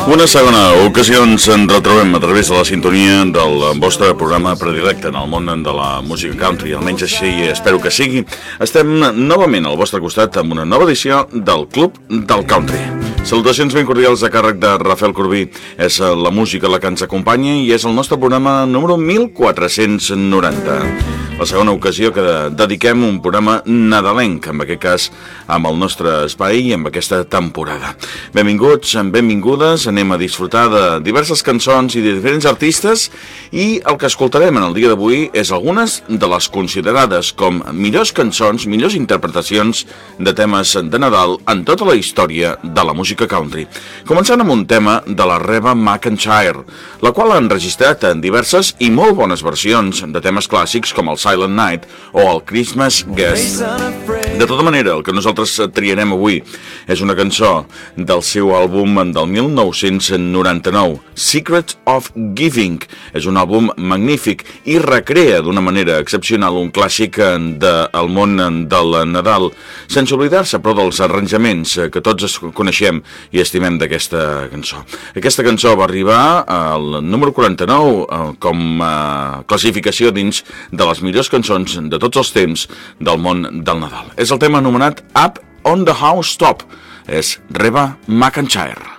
Una segona ocasió ens en retrobem a través de la sintonia del vostre programa predilecte en el món de la música country, almenys així espero que sigui. Estem novament al vostre costat amb una nova edició del Club del Country. Salutacions ben cordials a càrrec de Rafael Corbí. És la música la que ens acompanya i és el nostre programa número 1490. La segona ocasió que dediquem un programa nadalenc, en aquest cas amb el nostre espai i amb aquesta temporada. Benvinguts, benvingudes, anem a disfrutar de diverses cançons i de diferents artistes i el que escoltarem en el dia d'avui és algunes de les considerades com millors cançons, millors interpretacions de temes de Nadal en tota la història de la música country. Començant amb un tema de la Reba McEntire, la qual ha enregistrat en diverses i molt bones versions de temes clàssics com el Silent Night o el Christmas Guest. De tota manera, el que nosaltres triarem avui és una cançó del seu àlbum del 1999, Secret of Giving. És un àlbum magnífic i recrea d'una manera excepcional un clàssic del món del Nadal, sense oblidar-se però dels arranjaments que tots coneixem i estimem d'aquesta cançó. Aquesta cançó va arribar al número 49 com a classificació dins de les millors cançons de tots els temps del món del Nadal. És el tema anomenat Up on the Housetop. És Reba McEntire.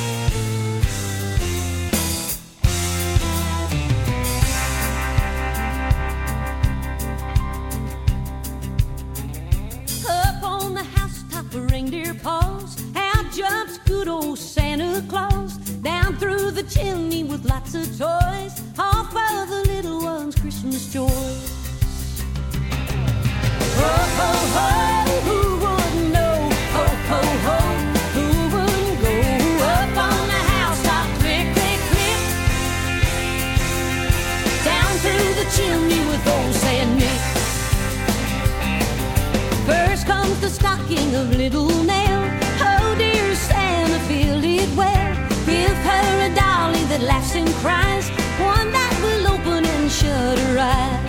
Up on the housetop, a reindeer paws. Out jumps good old Santa Claus. Down through the chimney with lots of toys. All for the little ones' Christmas joys. Ho, ho, ho, who wouldn't know? Ho, ho, ho, who wouldn't go up on the housetop? Click, click, click. Down through the chimney with old Saint Nick. First comes the stocking of little Nell. Oh, dear Santa, filled it well. Give her a dolly that laughs and cries, one that will open and shut her eyes.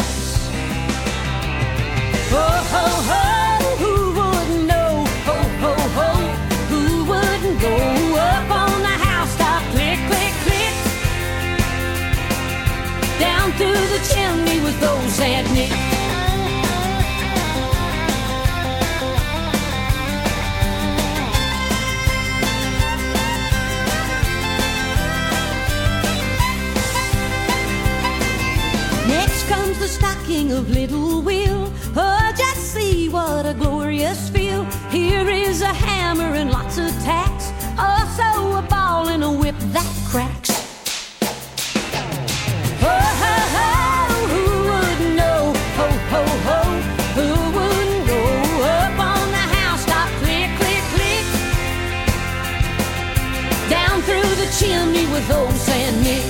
Ho, ho, ho, who wouldn't know? Ho, ho, ho, who wouldn't go up on the housetop? Click, click, click. Down through the chimney with old Saint Nick. Next comes the stocking of little Will. Oh, just see what a glorious feel. Here is a hammer and lots of tacks. Also a ball and a whip that cracks. Ho, ho, ho, who wouldn't know? Ho, ho, ho, who wouldn't go up on the housetop? Click, click, click. Down through the chimney with old Saint Nick.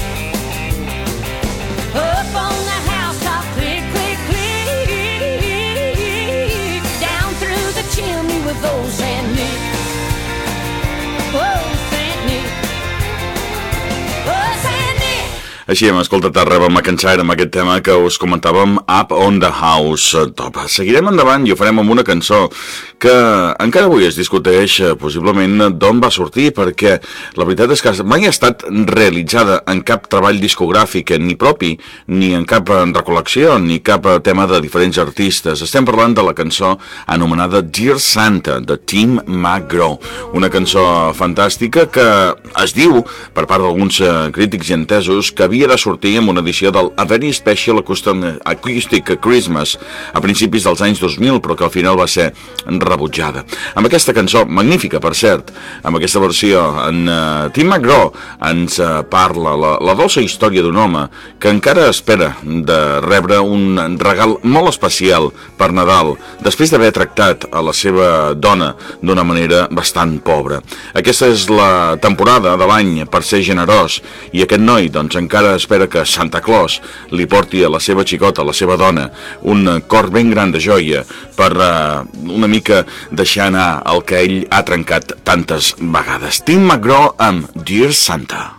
Up on the housetop, click, click, click. Down through the chimney with old Saint Nick. Oh, Saint Nick. Oh, Saint Nick. Així hem escoltat a Reba McEntire amb aquest tema que us comentàvem, Up on the Housetop. Seguirem endavant i ho farem amb una cançó que encara avui es discuteix possiblement d'on va sortir, perquè la veritat és que mai ha estat realitzada en cap treball discogràfic, ni propi, ni en cap recol·lecció, ni cap tema de diferents artistes. Estem parlant de la cançó anomenada Dear Santa, de Tim McGraw. Una cançó fantàstica que es diu, per part d'alguns crítics i entesos, que havia de sortir amb una edició del A Very Special Acoustic Christmas a principis dels anys 2000, però que al final va ser rebutjada. Amb aquesta cançó, magnífica per cert, amb aquesta versió, en Tim McGraw ens parla la dolça història d'un home que encara espera de rebre un regal molt especial per Nadal, després d'haver tractat a la seva dona d'una manera bastant pobra. Aquesta és la temporada de l'any per ser generós, i aquest noi doncs encara espera que Santa Claus li porti a la seva xicota, a la seva dona, un cor ben gran de joia per una mica deixar anar el que ell ha trencat tantes vegades. Tim McGraw amb Dear Santa.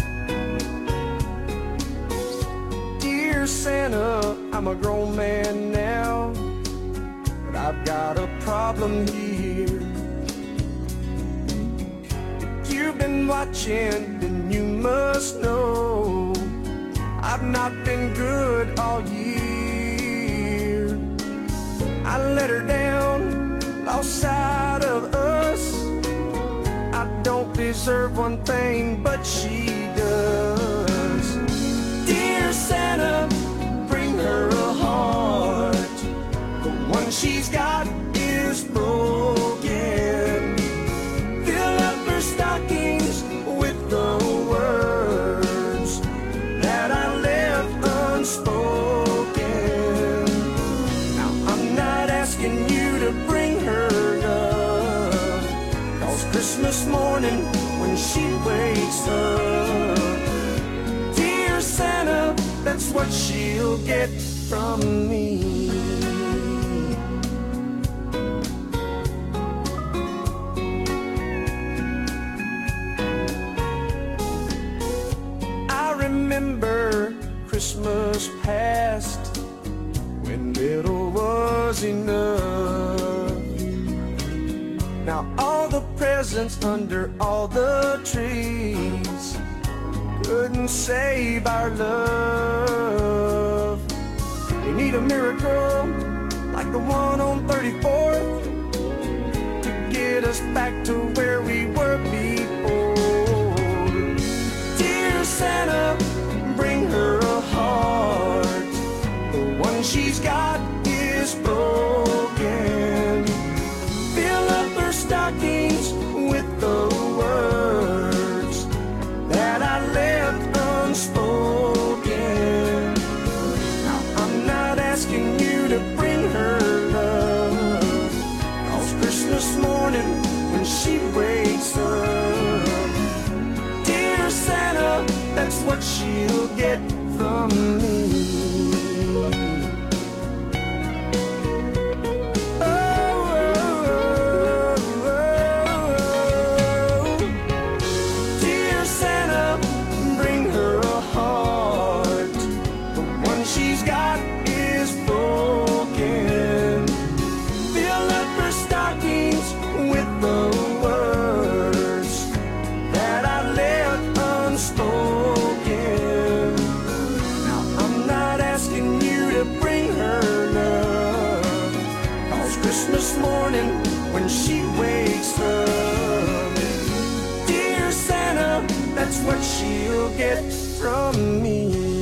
Dear Santa, I'm a grown man problem here. If you've been watching, then you must know I've not been good all year. I let her down, lost sight of us. I don't deserve one thing, but she does. Dear Santa, bring her a heart. The one she's got is broken. Fill up her stockings with the words that I left unspoken. Now I'm not asking you to bring her love, 'cause Christmas morning when she wakes up, dear Santa, that's what she'll get from me. I remember Christmas past when little was enough. Now all the presents under all the trees couldn't save our love. We need a miracle like the one on 34th to get us back to where we were before. Dear Santa, bring her a heart. The one she's got is broken. Fill up her stockings with the words that I left unspoken. Now I'm not asking you to bring her love, 'cause Christmas morning when she wakes up, dear Santa, that's what she'll get from me. Christmas morning when she wakes up, dear Santa, that's what she'll get from me.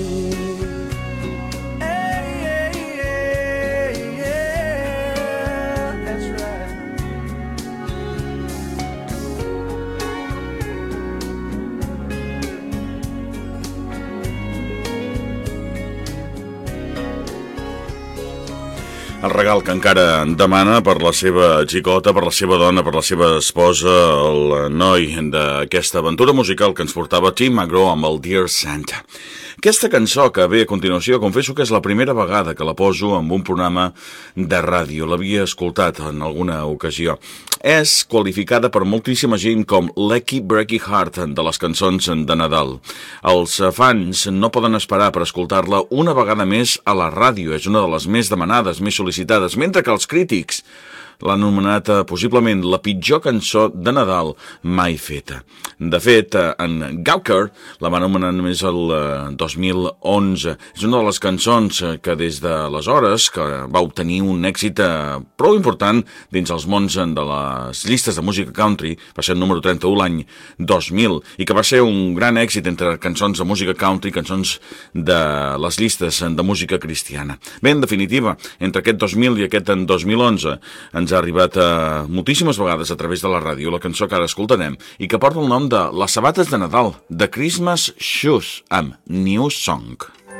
Hey, hey, hey, yeah, that's right. El regal que encara demana per la seva xicota, per la seva dona, per la seva esposa, el noi d'aquesta aventura musical que ens portava Tim McGraw amb el Dear Santa. Aquesta cançó que ve a continuació, confesso que és la primera vegada que la poso en un programa de ràdio. L'havia escoltat en alguna ocasió. És qualificada per moltíssima gent com Lucky Breaky Heart de les cançons de Nadal. Els fans no poden esperar per escoltar-la una vegada més a la ràdio. És una de les més demanades, més sol·licitades, mentre que els crítics l'han anomenat possiblement la pitjor cançó de Nadal mai feta. De fet, en Gawker la va anomenar només el 2011. És una de les cançons que des d'aleshores que va obtenir un èxit prou important dins els mons de les llistes de música country, va ser el número 31 l'any 2000, i que va ser un gran èxit entre cançons de música country i cançons de les llistes de música cristiana. Bé, en definitiva, entre aquest 2000 i aquest 2011 ens ha arribat moltíssimes vegades a través de la ràdio la cançó que ara escoltarem i que porta el nom de Les sabates de Nadal, The Christmas Shoes, amb New Song.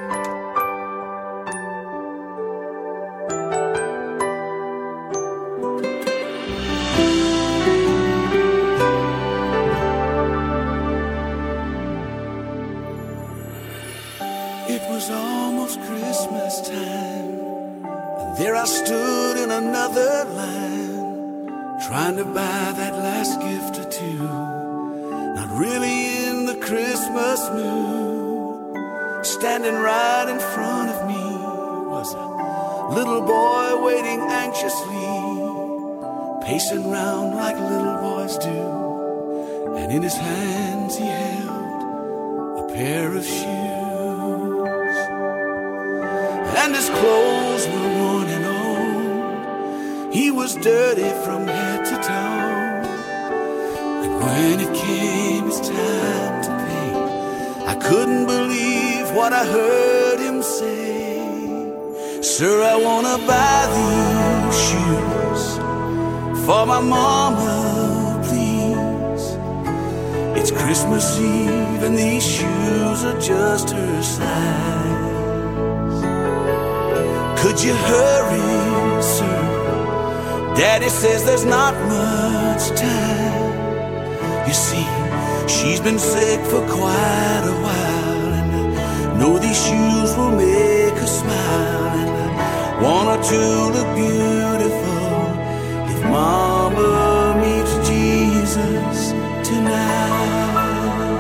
It was almost Christmas time, and there I stood in another line, trying to buy that last gift or two, not really in the Christmas mood. Standing right in front of me was a little boy waiting anxiously pacing round like little boys do, and in his hands he held a pair of shoes, and his clothes were worn and old. He was dirty from head to toe, and when it came his time to pay, I couldn't believe what I heard him say. Sir, I wanna buy these shoes for my mama, please. It's Christmas Eve and these shoes are just her size. Could you hurry, sir? Daddy says there's not much time. You see, she's been sick for quite a while, and I know these shoes will make her smile, and I want her to look beautiful if Mama meets Jesus tonight.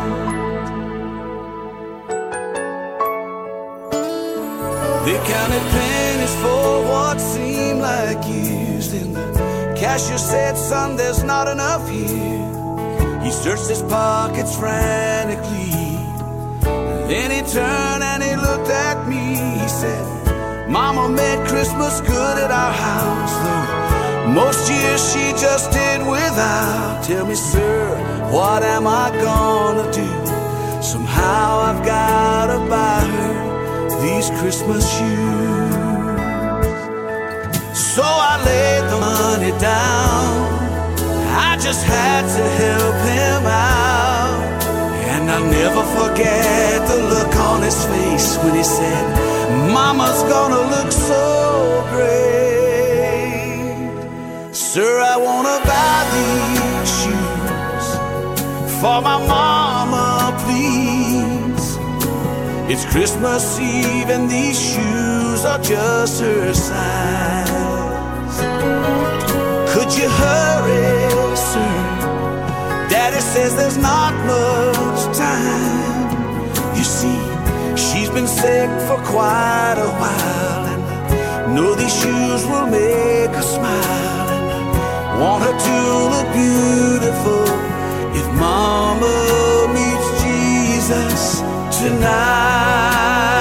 They counted pennies for what seemed like years, then the cashier said, son, there's not enough here. He searched his pockets frantically, then he turned and he looked at me. He said, Mama made Christmas good at our house, though most years she just did without. Tell me, sir, what am I gonna do? Somehow I've gotta buy her these Christmas shoes. So I laid the money down, I just had to help him out, and I'll never forget the look on his face when he said, Mama's gonna look so great. Sir, I wanna buy these shoes for my mama, please. It's Christmas Eve and these shoes are just her size. Could you hurry, sir? Daddy says there's not much time. You see, she's been sick for quite a while, and I know these shoes will make her smile, and I want her to look beautiful if Mama meets Jesus tonight.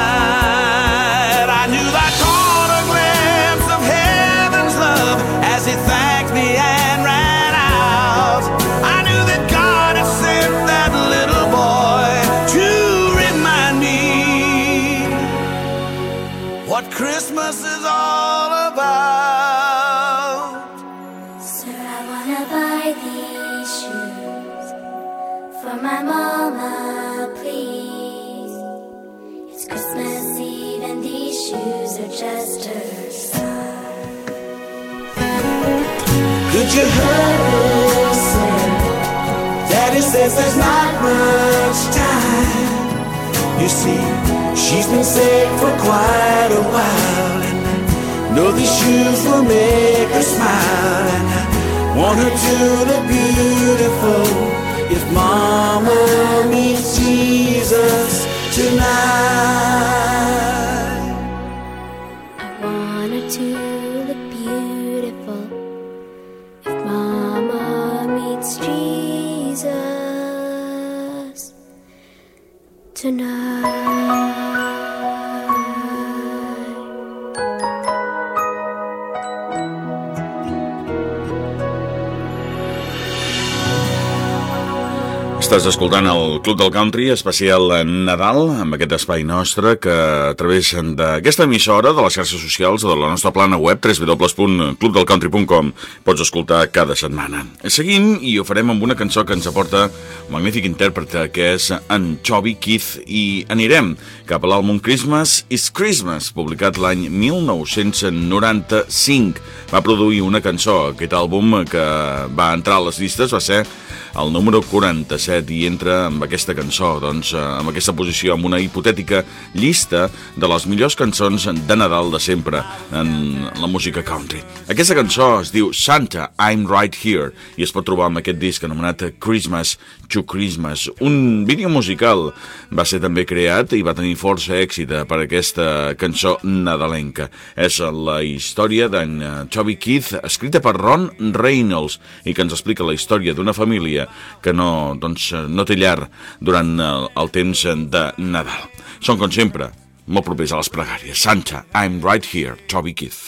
I knew I caught a glimpse of heaven's love as he thanked me and ran out. I knew that God had sent that little boy to remind me what Christmas is all about. Sir, I wanna buy these shoes for my mama, please. It's Christmas Eve and these shoes are just her size. Could you hurry, sir? Daddy says there's not much time. You see, she's been sick for quite a while, and I know these shoes will make her smile, and I want her to look beautiful if Mama meets Jesus tonight. I want her to look beautiful if Mama meets Jesus tonight. Estàs escoltant el Club del Country, especial Nadal, amb aquest espai nostre que a través d'aquesta emissora, de les xarxes socials, de la nostra plana web, www.clubdelcountry.com, pots escoltar cada setmana. Seguim i ho farem amb una cançó que ens aporta un magnífic intèrpret, que és en Chubby Keith, i anirem cap a l'àlbum Christmas is Christmas, publicat l'any 1995. Va produir una cançó, aquest àlbum que va entrar a les llistes va ser al número 47 i entra amb aquesta cançó, doncs, amb aquesta posició, amb una hipotètica llista de les millors cançons de Nadal de sempre en la música country. Aquesta cançó es diu Santa, I'm Right Here i es pot trobar amb aquest disc anomenat Christmas to Christmas. Un vídeo musical va ser també creat i va tenir força èxit per aquesta cançó nadalenca. És la història d'en Toby Keith, escrita per Ron Reynolds, i que ens explica la història d'una família que no té llar durant el temps de Nadal. Són, com sempre, molt propers a les pregàries. Santa, I'm Right Here, Toby Keith.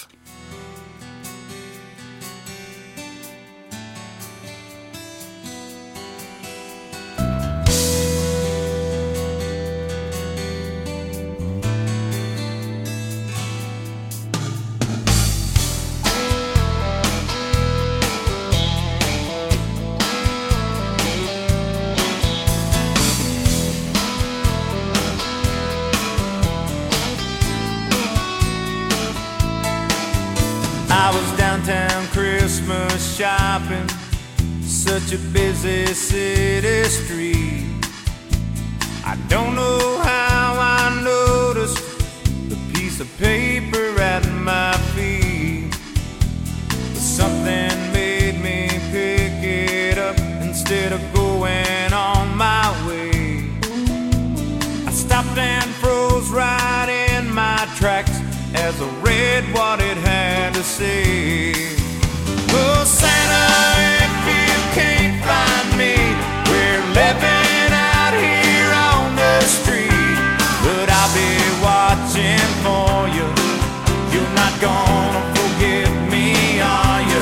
I was downtown Christmas shopping, such a busy city street. I don't know how I noticed the piece of paper at my feet, but something made me pick it up instead of going on my way. I stopped and froze right in my tracks as I read what it had to say. Oh, Santa, if you can't find me, we're living out here on the street, but I'll be watching for you. You're not gonna forget me, are you?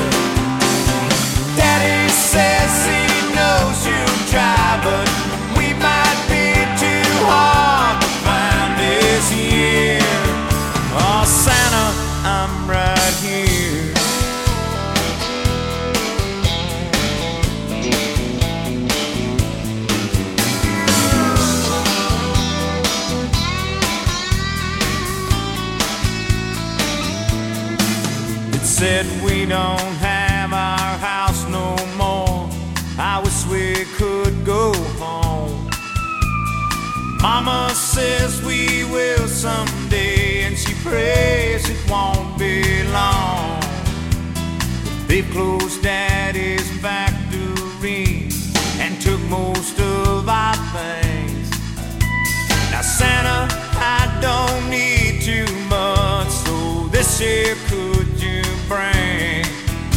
Daddy says he knows you'll try, but we might be too hard to find this year. Oh, Santa, I'm right here. It said we don't have our house no more. I wish we could go home. Mama says we will someday, and she prays it won't be long. They've closed Daddy's factory and took most of our things. Now Santa, I don't need too much, so this year could you bring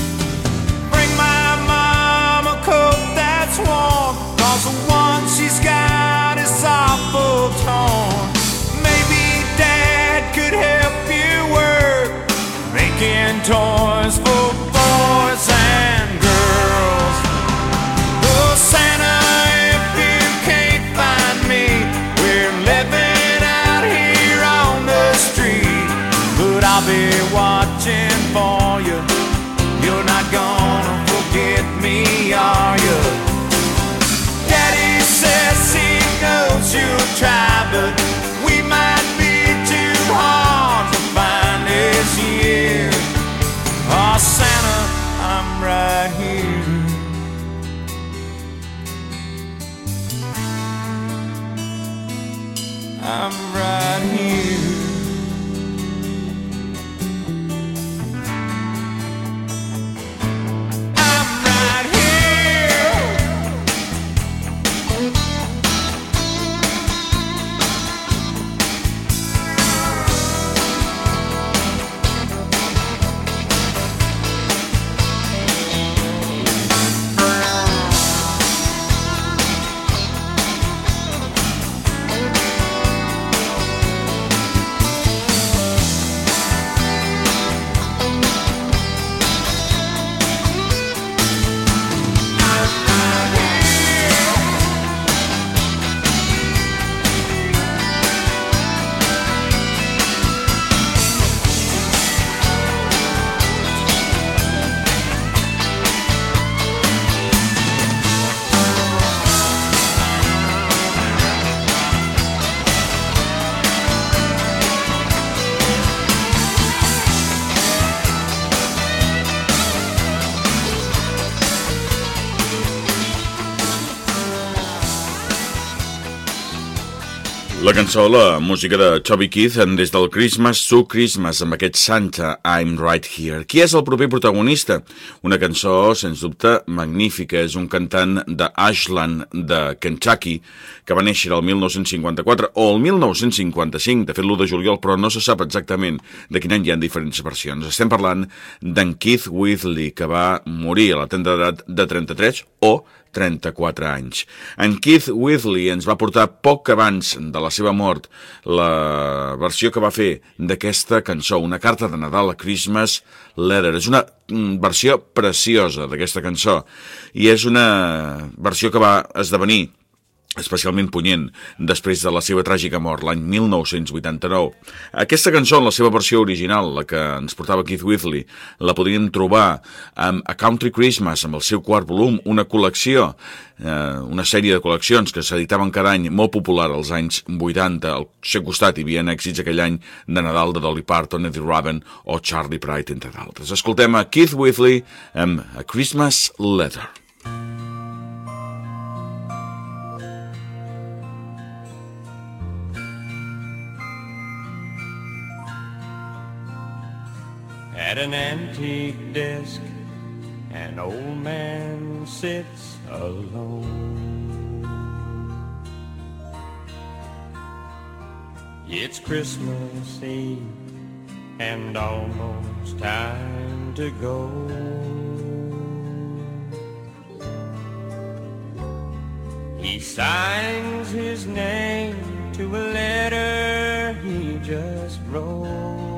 my mom a coat that's warm, 'cause the one she's got is awful torn. Maybe Dad could help you work, making toys for boys and girls. Oh, Santa, if you can't find me, we're living out here on the street, but I'll be watching for you. You're not gonna forget me, are you? Daddy says he knows you'll try, but we might be too hard to find this year. Oh, Santa, I'm right here. I'm right here. La cançó, la música de Toby Keith des del Christmas to Christmas amb aquest Santa, I'm Right Here. Qui és el proper protagonista? Una cançó, sens dubte, magnífica. És un cantant d'Ashland, de Kentucky, que va néixer el 1954 o el 1955, de fet l'1 de juliol, però no se sap exactament de quin any hi ha diferents versions. Estem parlant d'en Keith Whitley, que va morir a la tendra d'edat de 33 o 34 anys. En Keith Whitley ens va portar poc abans de la seva mort la versió que va fer d'aquesta cançó, una carta de Nadal, a Christmas Letter. És una versió preciosa d'aquesta cançó i és una versió que va esdevenir especialment punyent després de la seva tràgica mort l'any 1989. Aquesta cançó, en la seva versió original, la que ens portava Keith Whitley, la podríem trobar amb A Country Christmas, amb el seu quart volum, una col·lecció, una sèrie de col·leccions que s'editaven cada any, molt popular als anys 80. Al seu costat hi havia èxits aquell any de Nadal de Dolly Parton, Eddie Rabin o Charlie Pride, entre d'altres. Escoltem a Keith Whitley amb A Christmas Letter. At an antique desk, an old man sits alone. It's Christmas Eve and almost time to go. He signs his name to a letter he just wrote.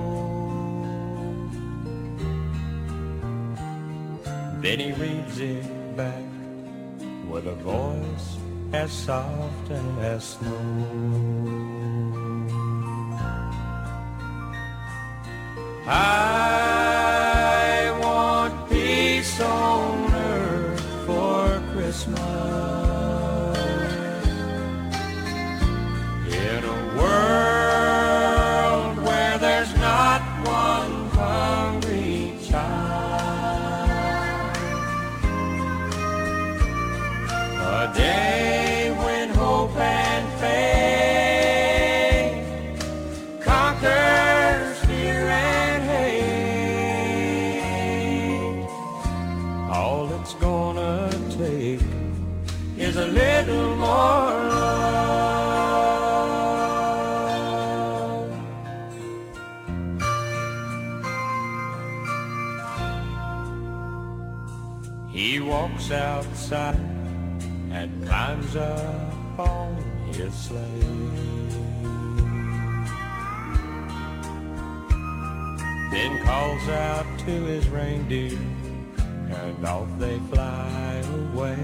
Then he reads it back with a voice as soft as snow. I want peace on earth for Christmas, in a world where there's not one hungry child. A day when hope and faith conquers fear and hate. All it's gonna take is a little more love. He walks outside and climbs up on his sleigh. Then calls out to his reindeer, and off they fly away.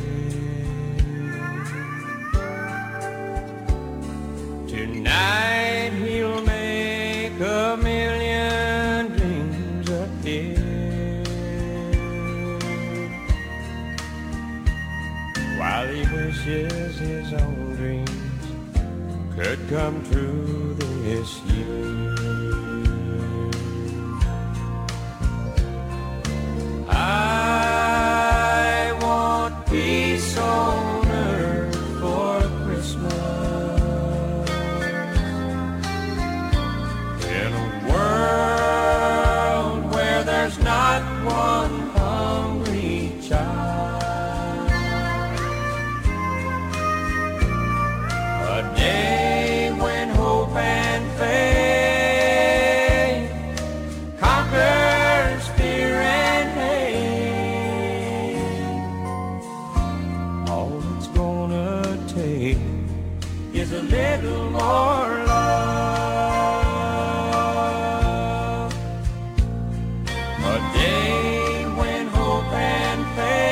Tonight he'll make a million dreams appear, while he wishes his own dreams could come true this year. I want peace on earth for Christmas, in a world where there's not one hungry child. A day when hope and faith conquers fear and hate. All it's gonna take is a little more love. A day when hope and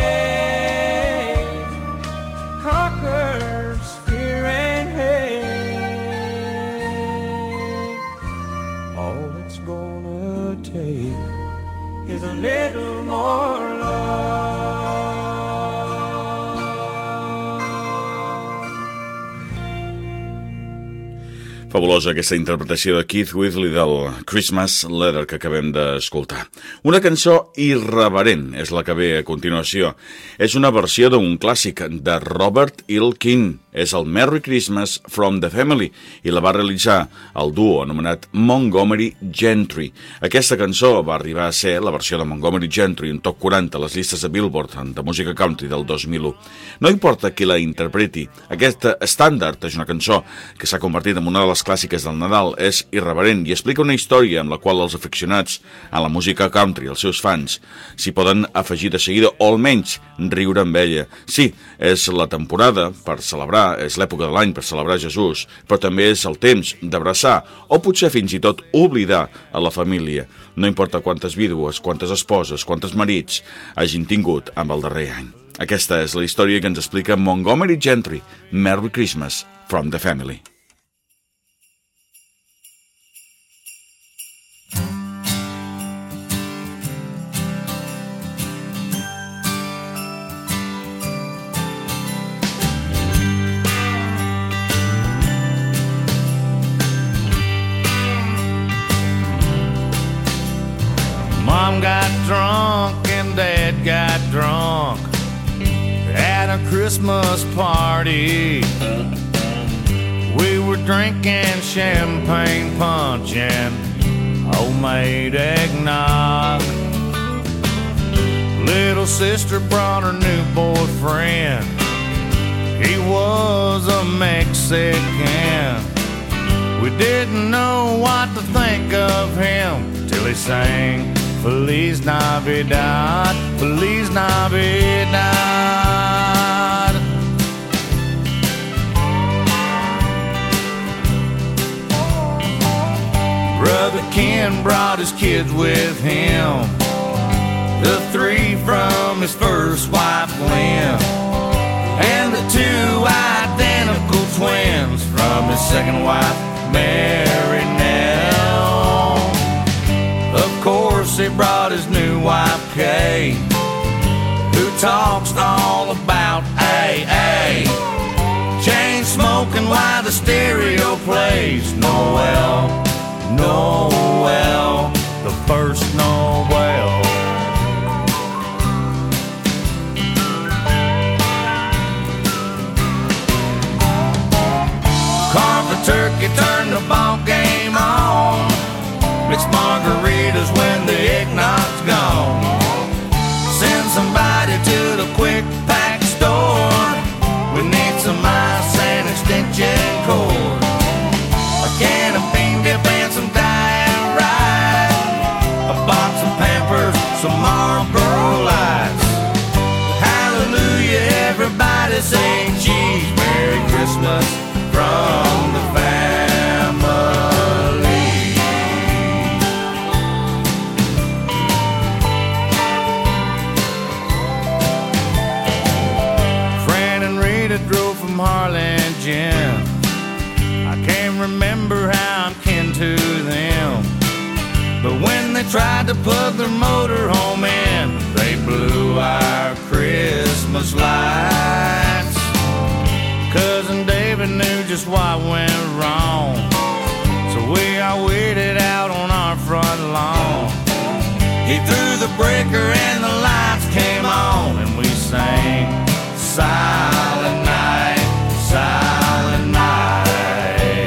faith conquers fear and hate. All it's gonna take is a little more love. Fabulosa aquesta interpretació de Keith Whitley del Christmas Letter que acabem d'escoltar. Una cançó irreverent és la que ve a continuació. És una versió d'un clàssic de Robert Earl Keen. és el Merry Christmas from the Family i la va realitzar el duo anomenat Montgomery Gentry. Aquesta cançó va arribar a ser la versió de Montgomery Gentry en top 40 a les llistes de Billboard de música country del 2001. No importa qui la interpreti, aquesta estàndard és una cançó que s'ha convertit en una de les clàssiques del Nadal, és irreverent i explica una història amb la qual els aficionats a la música country, els seus fans, s'hi poden afegir de seguida o almenys riure amb ella. Sí, és la temporada per celebrar, és l'època de l'any per celebrar Jesús, però també és el temps d'abraçar o potser fins i tot oblidar a la família. No importa quantes vídues, quantes esposes, quantes marits hagin tingut amb el darrer any. Aquesta és la història que ens explica Montgomery Gentry, Merry Christmas from the Family. Mom got drunk and Dad got drunk at a Christmas party. We were drinking champagne punch and homemade eggnog. Little sister brought her new boyfriend. He was a Mexican. We didn't know what to think of him till he sang Feliz Navidad, Feliz Navidad. Brother Ken brought his kids with him, the 3 from his first wife Lynn, and the 2 identical twins from his second wife Mary Nell. Of course he brought his new wife Kay, who talks all about AA, chain smoking while the stereo plays Noel, Noel, the first Noel. Carve the turkey, turn the ball game on, mix margaritas when the eggnog's gone. Send somebody to the quick pack store. We need some ice and extension cord, a can of bean dip and some Diet Right, a box of Pampers, some Marlboro Lights. Hallelujah, everybody say cheese. Merry Christmas from the family. Drove from Harlingen. I can't remember how I'm kin to them, but when they tried to plug their motorhome in, they blew our Christmas lights. Cousin David knew just what went wrong, so we all waited out on our front lawn. He threw the breaker and the lights came on, and we sang Silent Night, Silent Night,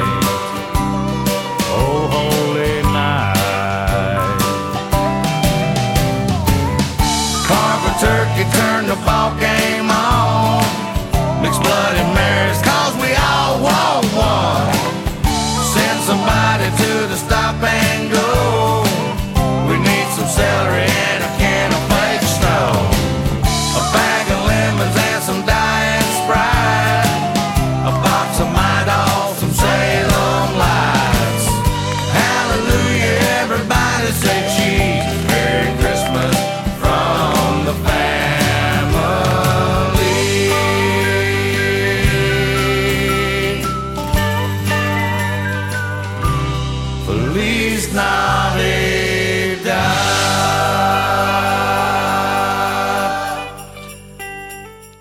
oh holy night. Carve a turkey, turn the ball game on, mix Bloody Marys 'cause we all want one. Send somebody to the stop and go. We need some celery and a can of fake snow, a bag of lemons and some Diet Sprite, a box of My Dog, some Salem Lights. Hallelujah, everybody say cheese. Merry Christmas from the family.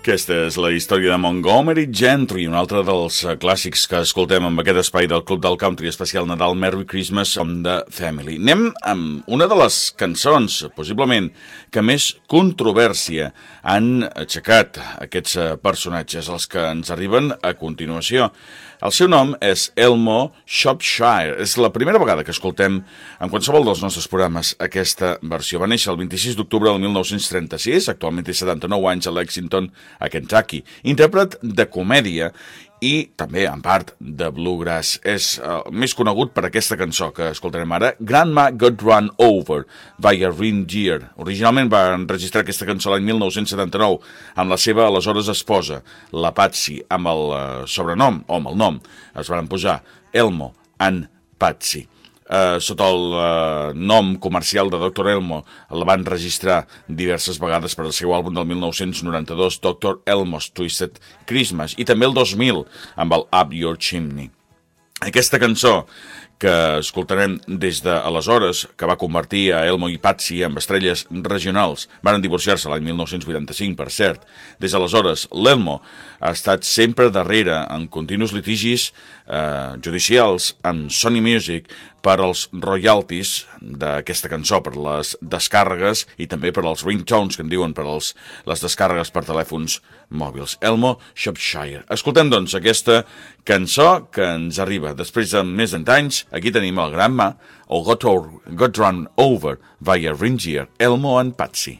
Aquesta és la història de Montgomery Gentry, un altre dels clàssics que escoltem amb aquest espai del Club del Country especial Nadal Merry Christmas on the Family. Anem amb una de les cançons, possiblement, que més controvèrsia han aixecat aquests personatges, els que ens arriben a continuació. El seu nom és Elmo Shropshire. És la primera vegada que escoltem en qualsevol dels nostres programes aquesta versió. Va néixer el 26 d'octubre del 1936, actualment té 79 anys a Lexington, a Kentucky. Intèrpret de comèdia i també, en part, de bluegrass. És més conegut per aquesta cançó que escoltarem ara, Grandma Got Run Over, by a Reindeer. Originalment va enregistrar aquesta cançó l'any 1979 amb la seva aleshores esposa, la Patsy, amb el sobrenom, o amb el nom, es van posar Elmo and Patsy. Sota el nom comercial de Dr. Elmo la van registrar diverses vegades per al seu àlbum del 1992, Dr. Elmo's Twisted Christmas, i també el 2000 amb el Up Your Chimney. Aquesta cançó que escoltarem des d'aleshores, que va convertir a Elmo i Patsy en estrelles regionals, van divorciar-se l'any 1985, per cert. Des d'aleshores, l'Elmo ha estat sempre darrere en continus litigis judicials amb Sony Music per als royalties d'aquesta cançó, per les descàrregues i també per als ringtones, que en diuen, per les descàrregues per telèfons mòbils. Elmo Shropshire. Escoltem, doncs, aquesta cançó que ens arriba després de més d'anys. Aquí tenim el Grandma, o Got Run Over by a Reindeer, Elmo and Patsy.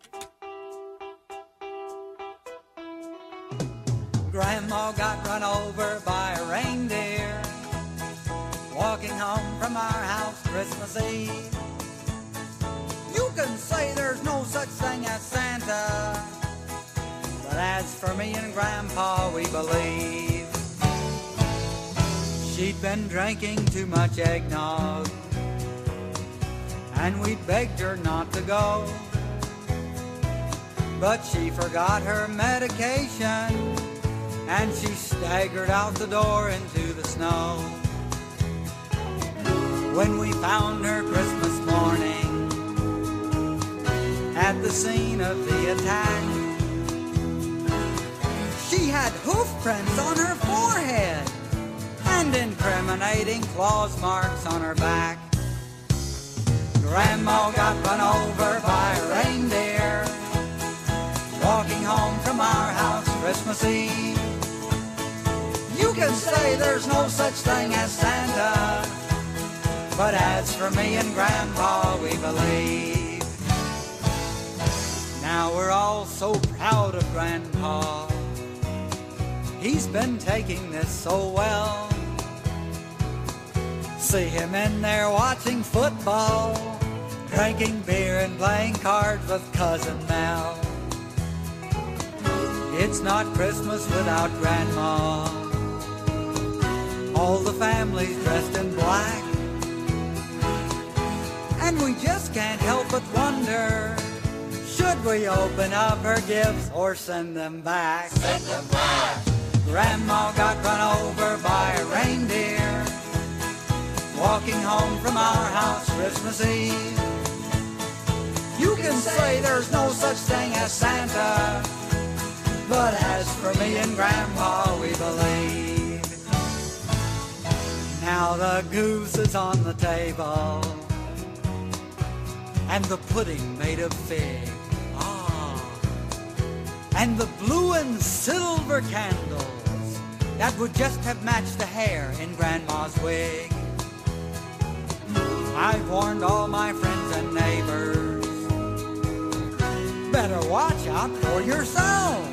Grandma got run over by a reindeer walking home from our house Christmas Eve. You can say there's no such thing as Santa, but as for me and Grandpa, we believe. She'd been drinking too much eggnog, and we begged her not to go, but she forgot her medication, and she staggered out the door into the snow. When we found her Christmas morning at the scene of the attack, she had hoof prints on her forehead and incriminating claws marks on her back. Grandma got run over by a reindeer walking home from our house Christmas Eve. You can say there's no such thing as Santa, but as for me and Grandpa, we believe. Now we're all so proud of Grandpa. He's been taking this so well. See him in there watching football, drinking beer and playing cards with Cousin Mel. It's not Christmas without Grandma. All the family's dressed in black, and we just can't help but wonder, should we open up her gifts or send them back? Send them back! Grandma got run over by a reindeer walking home from our house Christmas Eve. You can say there's no such thing as Santa, but as for me and Grandpa, we believe. Now the goose is on the table, and the pudding made of fig. And the blue and silver candles that would just have matched the hair in Grandma's wig. I've warned all my friends and neighbors, better watch out for yourselves.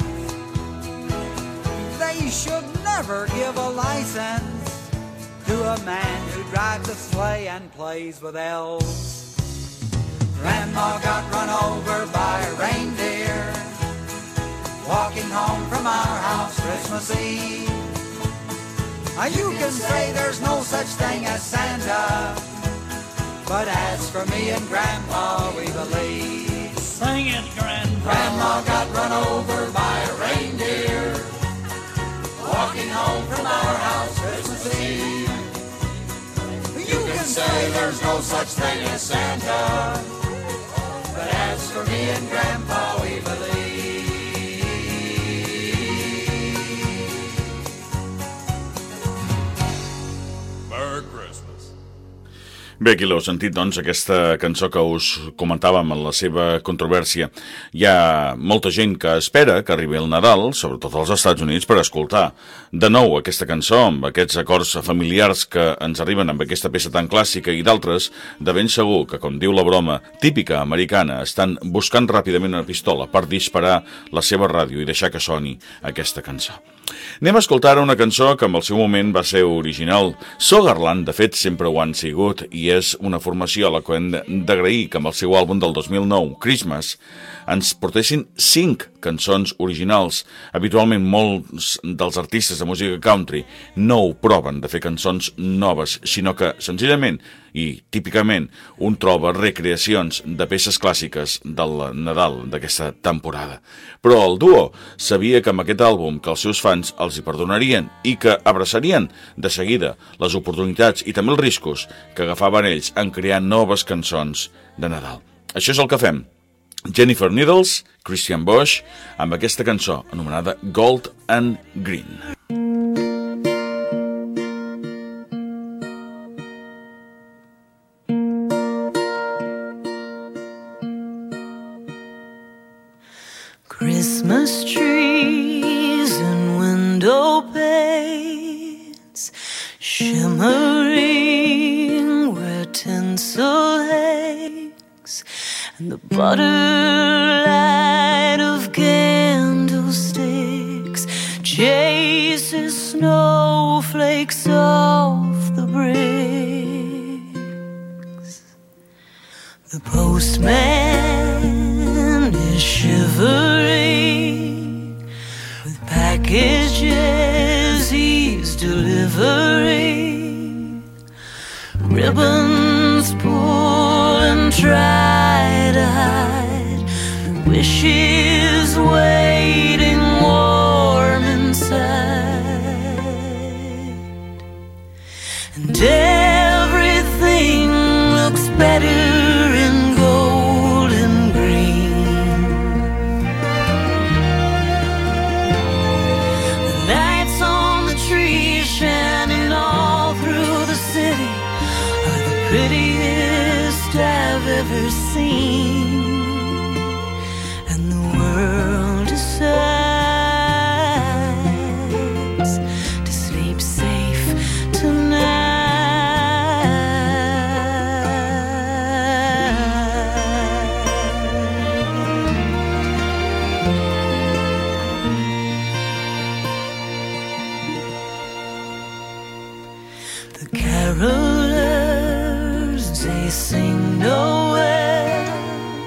They should never give a license to a man who drives a sleigh and plays with elves. Grandma got run over by a reindeer walking home from our house Christmas Eve. You can say there's no such thing as Santa, but as for me and Grandpa, we believe. Sing it, Grandpa. Grandma got run over by a reindeer walking home from our house Christmas Eve. You can say there's no such thing as Santa, but as for me and Grandpa, we believe. Bé, aquí l'heu sentit, doncs, aquesta cançó que us comentàvem en la seva controvèrsia. Hi ha molta gent que espera que arribi el Nadal, sobretot als Estats Units, per escoltar de nou aquesta cançó, amb aquests acords familiars que ens arriben amb aquesta peça tan clàssica i d'altres, de ben segur que, com diu la broma típica americana, estan buscant ràpidament una pistola per disparar la seva ràdio i deixar que soni aquesta cançó. Anem a escoltar una cançó que en el seu moment va ser original. Sugarland, de fet, sempre ho han sigut i és una formació a la que hem d'agrair que amb el seu àlbum del 2009, Christmas, ens portessin 5 cançons originals. Habitualment molts dels artistes de música country no ho proven de fer cançons noves, sinó que senzillament i típicament un troba recreacions de peces clàssiques del Nadal d'aquesta temporada. Però el duo sabia que amb aquest àlbum que els seus fans els hi perdonarien i que abraçarien de seguida les oportunitats i també els riscos que agafaven ells en crear noves cançons de Nadal. Això és el que fem. Jennifer Needles, Christian Bosch, amb aquesta cançó anomenada Gold and Green. Christmas trees and window panes shimmering where tinsel hangs, and the butter light of candlesticks chases snowflakes off the bricks. The postman is shivering with packages he's delivering. Ribbons pull and try to hide the wishes waiting warm inside, and everything looks better in gold and green. The lights on the trees shining all through the city are the prettiest I've ever seen, and the world decides to sleep safe tonight. The carolers, they sing Noel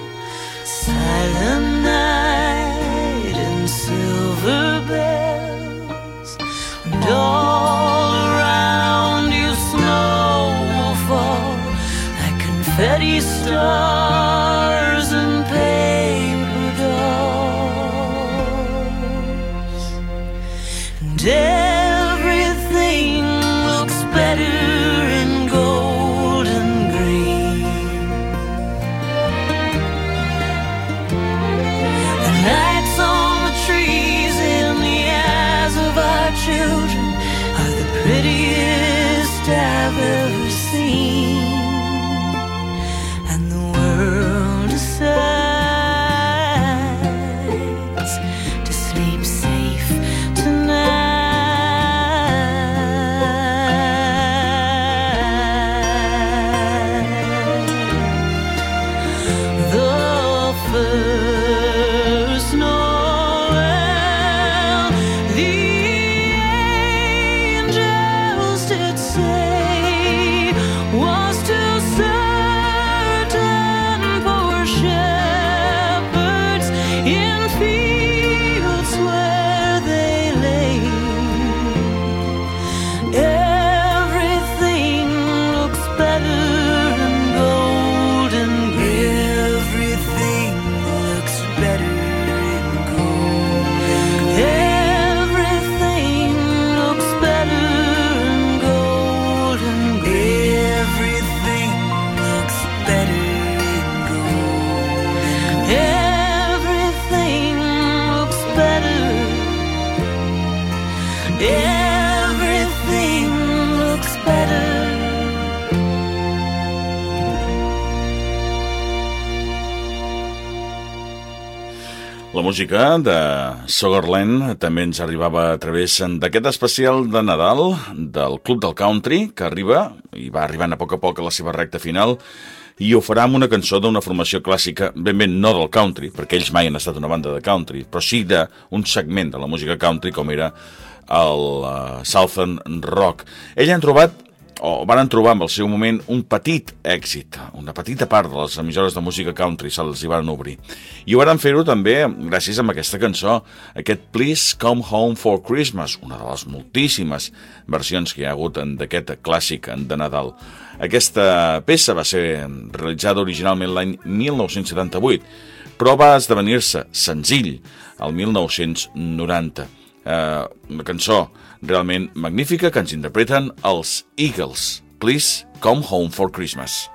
La música de Sugarland també ens arribava a través d'aquest especial de Nadal del Club del Country, que arriba, i va arribant a poc a la seva recta final, i ho farà amb una cançó d'una formació clàssica, ben no del country, perquè ells mai han estat una banda de country, però sí d'un segment de la música country, com era el Southern Rock. Ells han trobat, o van trobar en el seu moment, un petit èxit, una petita part de les emissores de música country se'ls hi van obrir. I ho van fer-ho també gràcies a aquesta cançó, aquest Please Come Home for Christmas, una de les moltíssimes versions que hi ha hagut d'aquest clàssic de Nadal. Aquesta peça va ser realitzada originalment l'any 1978, però va esdevenir-se senzill el 1990. Una cançó realment magnífica que ens interpreten els Eagles. Please Come Home for Christmas.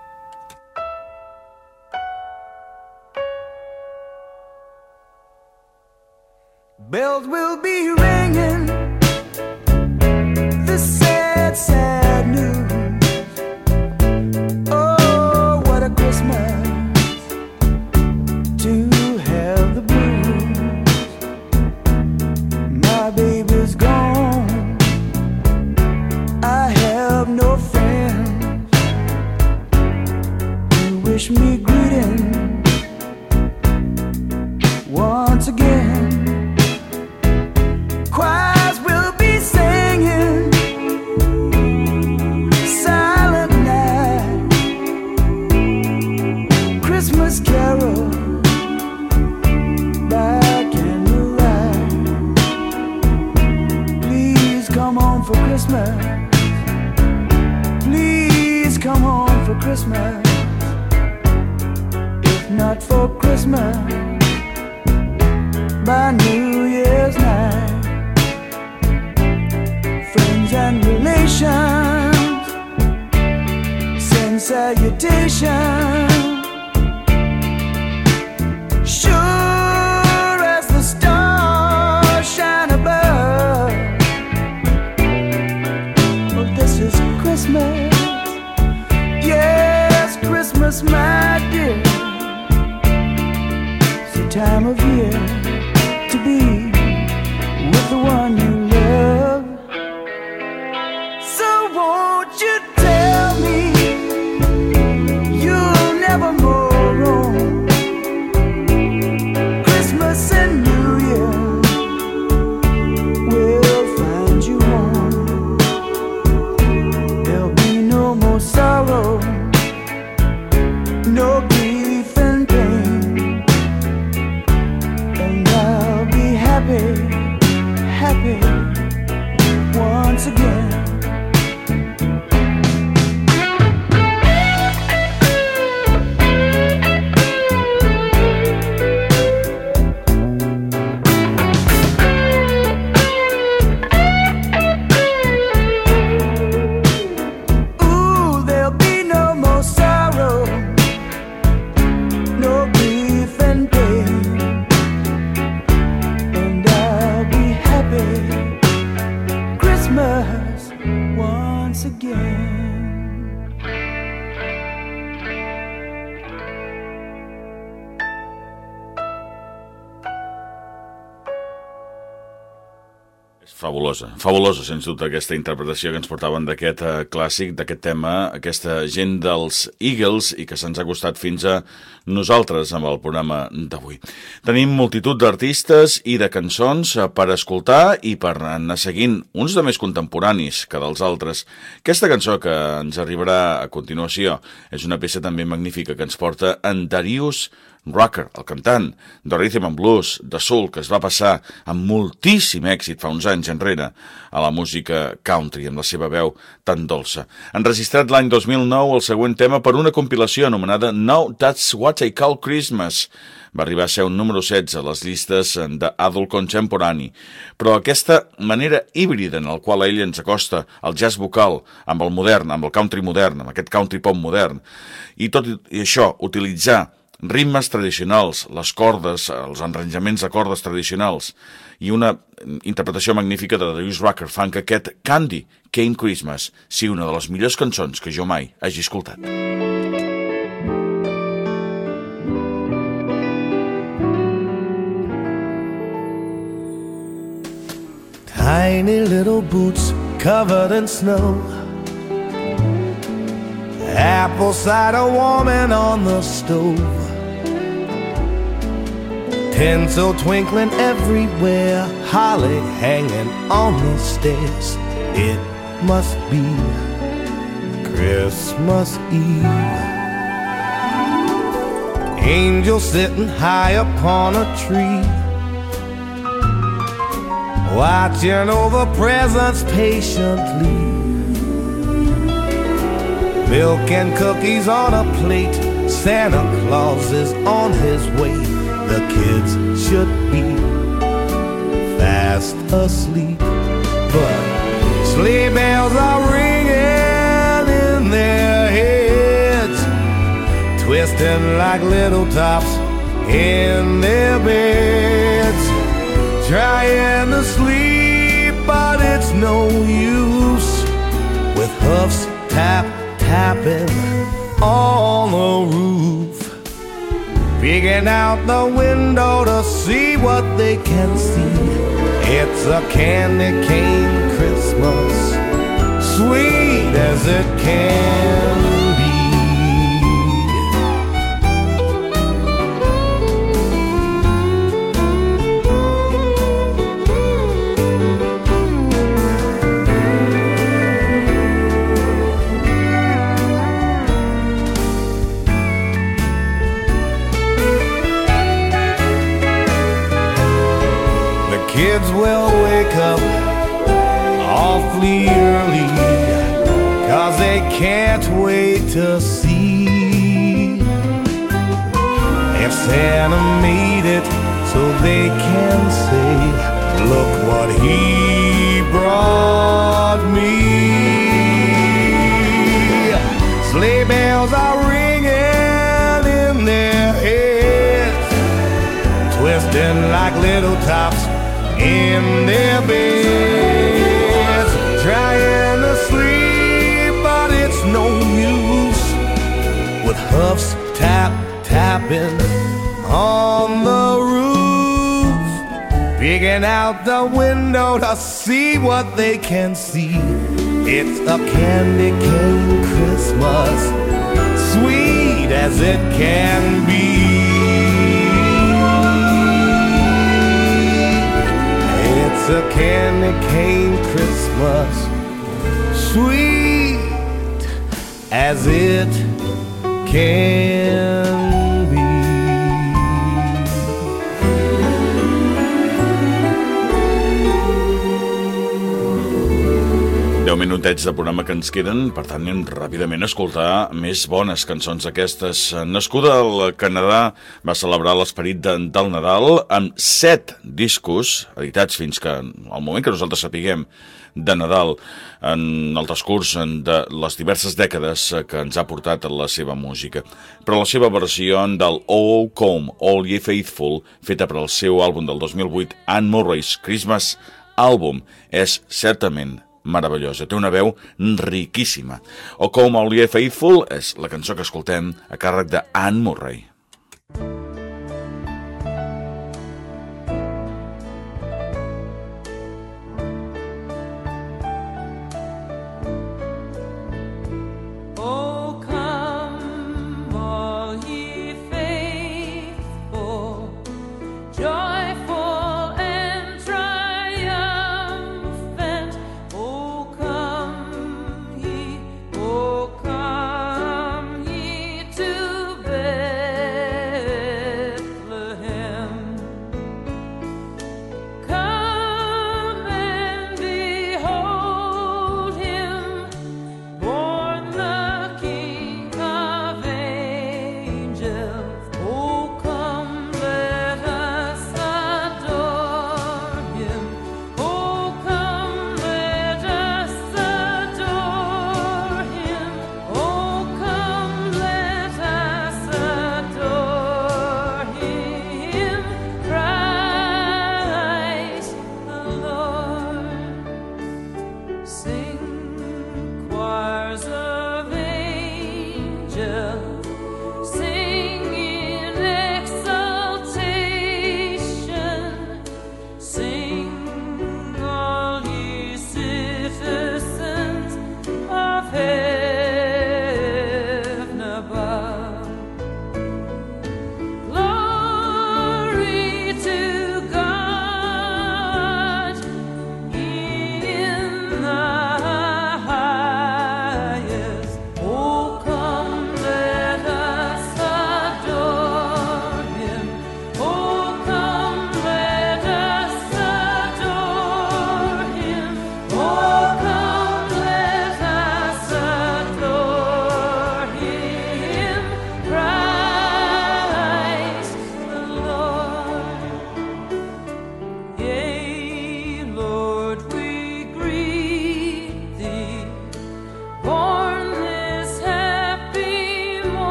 Bells will be ringing, the sad, sad news. Oh, what a Christmas to have the blues. My baby's gone, I have no friends to wish me greeting once again. Choirs will be singing Silent Night, Christmas carol by candlelight. Please come home for Christmas. Please come home for Christmas. If not for Christmas, by New Year's night. Friends and relations send salutations. Sure as the stars shine above. Well, this is Christmas. Yes, Christmas, my dear. It's the time of year to be with the one you love. So won't you tell me you'll never more roam? Christmas and New Year will find you home. There'll be no more sorrow, no grief and pain, and I'll be happy, happy once again. Ooh, there'll be no more sorrow, no grief and pain, and I'll be happy Christmas once again. És fabulosa, sens dubte, aquesta interpretació que ens portaven d'aquest clàssic, d'aquest tema, aquesta gent dels Eagles, i que se'ns ha costat fins a nosaltres amb el programa d'avui. Tenim multitud d'artistes i de cançons per escoltar i per anar seguint, uns de més contemporanis que dels altres. Aquesta cançó que ens arribarà a continuació és una peça també magnífica que ens porta en Darius Rucker, el cantant de Rhythm and Blues, de soul, que es va passar amb moltíssim èxit fa uns anys enrere a la música country, amb la seva veu tan dolça. Enregistrat l'any 2009 el següent tema per una compilació anomenada Now That's What I Call Christmas. Va arribar a ser un número 16 a les llistes d'Adult Contemporary, però aquesta manera híbrida en la qual ell ens acosta al jazz vocal amb el modern, amb el country modern, amb aquest country pop modern, i tot i això, utilitzar ritmes tradicionals, les cordes, els arranjaments de cordes tradicionals i una interpretació magnífica de Darius Rucker fan que aquest Candy Cane Christmas sigui una de les millors cançons que jo mai hagi escoltat. tiny little boots covered in snow, apple cider warming on the stove, tinsel twinkling everywhere, holly hanging on the stairs. It must be Christmas Eve. Angels sitting high upon a tree, watching over presents patiently. Milk and cookies on a plate, Santa Claus is on his way. The kids should be fast asleep, but sleigh bells are ringing in their heads, twisting like little tops in their beds, trying to sleep, but it's no use, with hoofs tapping on the roof, peeking out the window to see what they can see. It's a candy cane Christmas, sweet as it can be. Kids will wake up awfully early, 'cause they can't wait to see if Santa made it, so they can say, look what he brought me. Sleigh bells are ringing in their heads, twisting like little tops in their beds, trying to sleep, but it's no use, with hoofs tapping on the roof, peeking out the window to see what they can see. It's a candy cane Christmas, sweet as it can be. It's a candy cane Christmas, sweet as it can be. 10 minutets de programa que ens queden, per tant anem ràpidament a escoltar més bones cançons d'aquestes. Nascuda al Canadà, va celebrar l'esperit del Nadal amb 7 discos editats fins que al moment que nosaltres sapiguem de Nadal en el transcurs de les diverses dècades que ens ha portat la seva música. Però la seva versió del Oh Come All Ye Faithful, feta per al seu àlbum del 2008, Anne Murray's Christmas Album, és certament meravellosa, té una veu riquíssima. Oh Come All Ye Faithful és la cançó que escoltem a càrrec de Anne Murray. Bed.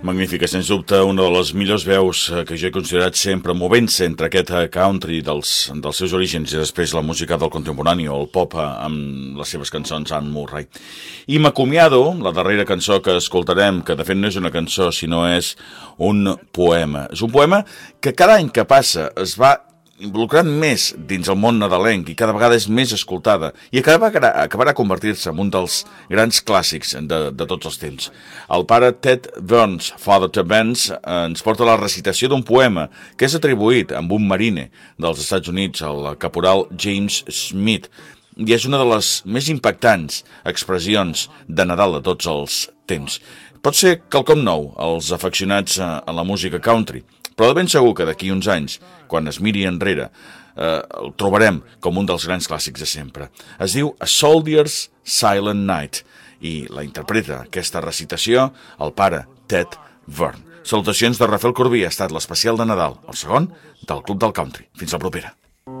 Magnífica, sens dubte, una de les millors veus que jo he considerat sempre, movent-se entre aquest country dels seus orígens i després la música del contemporani o el pop amb les seves cançons, Anne Murray. I m'acomiado, la darrera cançó que escoltarem, que de fet no és una cançó, sinó és un poema. És un poema que cada any que passa es va involucrant més dins el món nadalenc i cada vegada és més escoltada i acabarà convertir-se en un dels grans clàssics de tots els temps. El pare Ted Burns, Father Ted Burns, ens porta la recitació d'un poema que és atribuït amb un marine dels Estats Units, el caporal James Smith, i és una de les més impactants expressions de Nadal de tots els temps. Pot ser quelcom nou als afeccionats a la música country, però de ben segur que d'aquí uns anys, quan es miri enrere, el trobarem com un dels grans clàssics de sempre. Es diu A Soldier's Silent Night i la interpreta aquesta recitació el pare Ted Verne. Salutacions de Rafael Corbí, ha estat l'especial de Nadal, el segon del Club del Country. Fins la propera.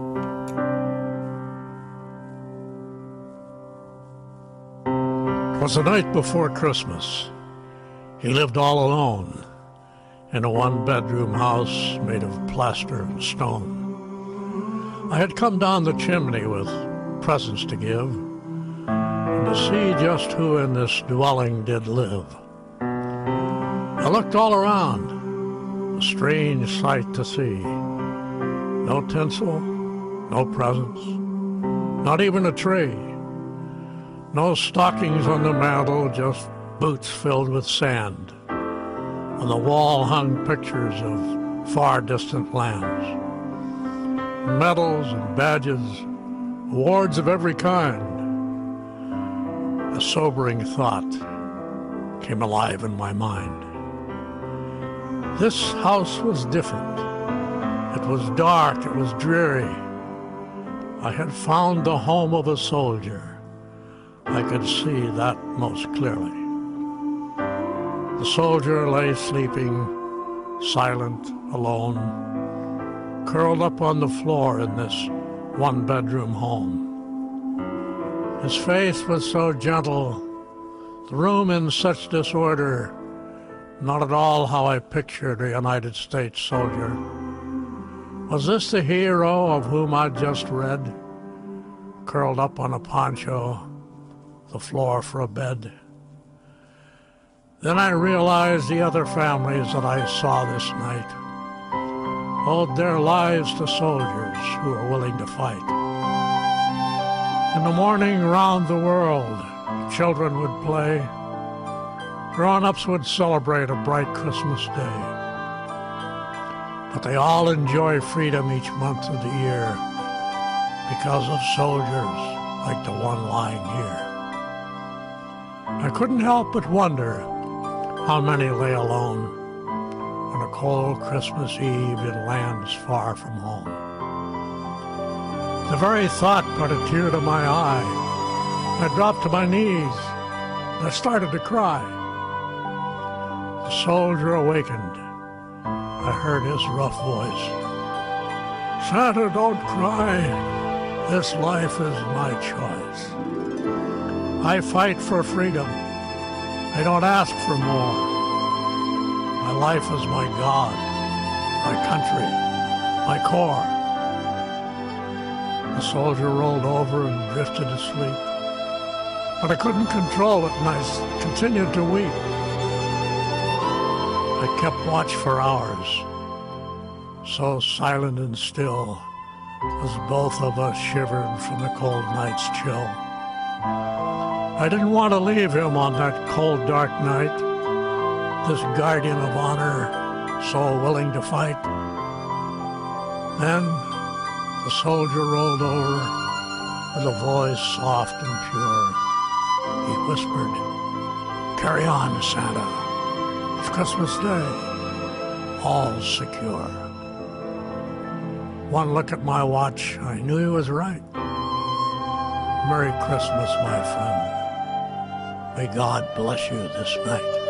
It was the night before Christmas. He lived all alone in a one-bedroom house made of plaster and stone. I had come down the chimney with presents to give, and to see just who in this dwelling did live. I looked all around, a strange sight to see. No tinsel, no presents, not even a tree. No stockings on the mantel, just boots filled with sand. On the wall hung pictures of far distant lands. Medals and badges, awards of every kind. A sobering thought came alive in my mind. This house was different. It was dark, it was dreary. I had found the home of a soldier. I could see that most clearly. The soldier lay sleeping, silent, alone, curled up on the floor in this one-bedroom home. His face was so gentle, the room in such disorder, not at all how I pictured a United States soldier. Was this the hero of whom I'd just read, curled up on a poncho, the floor for a bed? Then I realized the other families that I saw this night owed their lives to soldiers who were willing to fight. In the morning round the world, children would play. Grown-ups would celebrate a bright Christmas day. But they all enjoy freedom each month of the year because of soldiers like the one lying here. I couldn't help but wonder how many lay alone on a cold Christmas Eve in lands far from home. The very thought brought a tear to my eye. I dropped to my knees and I started to cry. The soldier awakened. I heard his rough voice. Santa, don't cry. This life is my choice. I fight for freedom. I don't ask for more. My life is my God, my country, my core. The soldier rolled over and drifted to sleep. But I couldn't control it and I continued to weep. I kept watch for hours, so silent and still as both of us shivered from the cold night's chill. I didn't want to leave him on that cold, dark night, this guardian of honor, so willing to fight. Then the soldier rolled over with a voice soft and pure. He whispered, "Carry on, Santa. It's Christmas Day. All's secure." One look at my watch, I knew he was right. Merry Christmas, my friend. May God bless you this night.